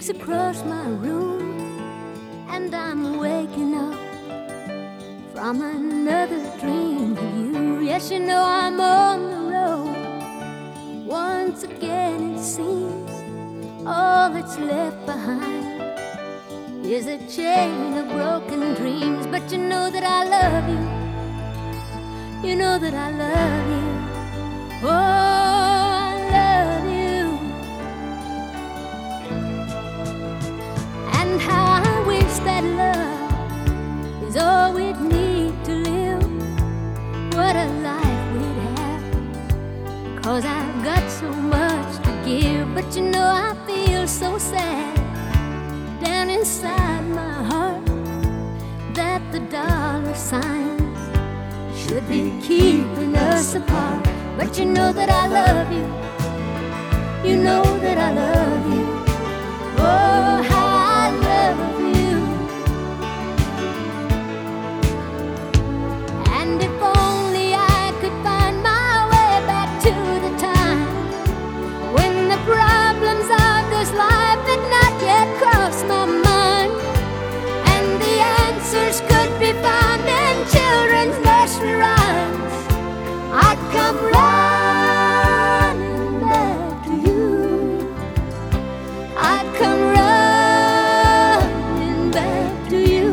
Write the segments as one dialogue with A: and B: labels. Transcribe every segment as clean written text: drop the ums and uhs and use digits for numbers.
A: creaks across my room, and I'm waking up from another dream of you. Yes, you know I'm on the road. Once again it seems all that's left behind is a chain of broken dreams. But you know that I love you. You know that I love you. Oh, I love you. And how I wish that love is all we'd need to live. What a life we'd have, 'cause I've got so much to give. But you know I feel so sad down inside my heart that the dollar signs should be keeping us apart. But you know that I love you. You know that I love you. Oh, how I love you. And if only I could find my way back to the time when the problems of this life had not yet crossed my mind, and the answers could be found in children's nursery rhymes, I'd come running back to you. I'd come running back to you.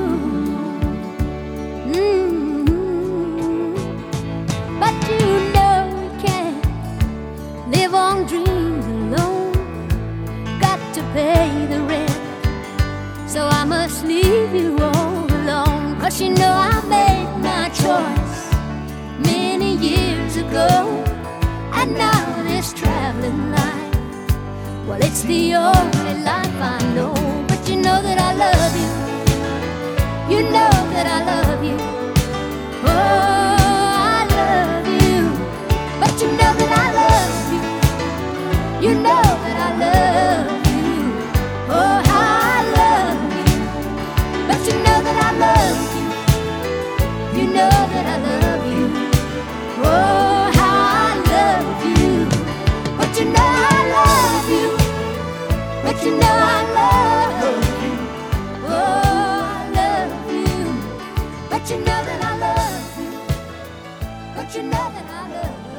A: But you know we can't live on dreams alone. Got to pay the rent, so I must leave you all alone. 'Cause you know I made my choice many years ago, and now this traveling life, well, it's the only life I know. But you know that I love you. You know that I love you. Oh, I love you. But you know that I love you. You know that I love you. Oh, how I love you. But you know that I love you. You know that I love you. Oh, how I love you. But you know I love you. But you know I love you. Oh, I love you. But you know that I love you. But you know that I love you.